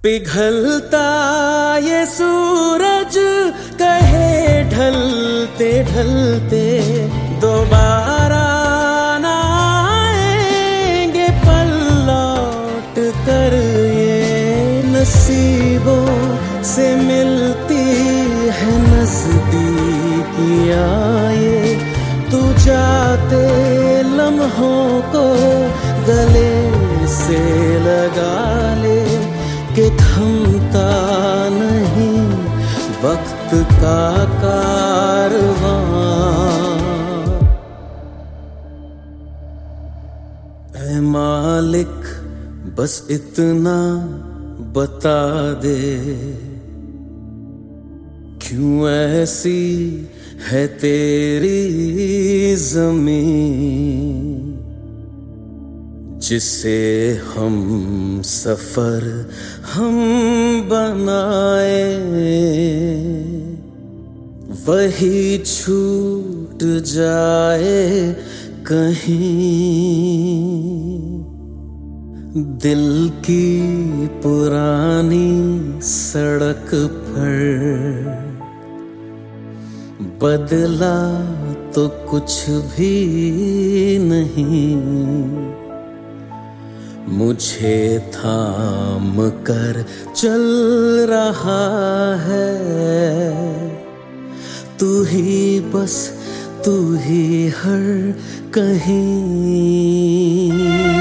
पिघलता ये सूरज कहे ढलते ढलते दोबारा ना आएंगे पल लौट कर। ये नसीबों से मिलती है नजदीकियां, ये तू जाते लम्हों को गले से लगा ले कि थमता नहीं वक्त का कारवां। ऐ मालिक बस इतना बता दे, क्यों ऐसी है तेरी ज़मीं जिसे हम सफर हम बनाए, वही छूट जाए कहीं। दिल की पुरानी सड़क पर बदला तो कुछ भी नहीं, मुझे थाम कर चल रहा है तू ही, बस तू ही हर कहीं।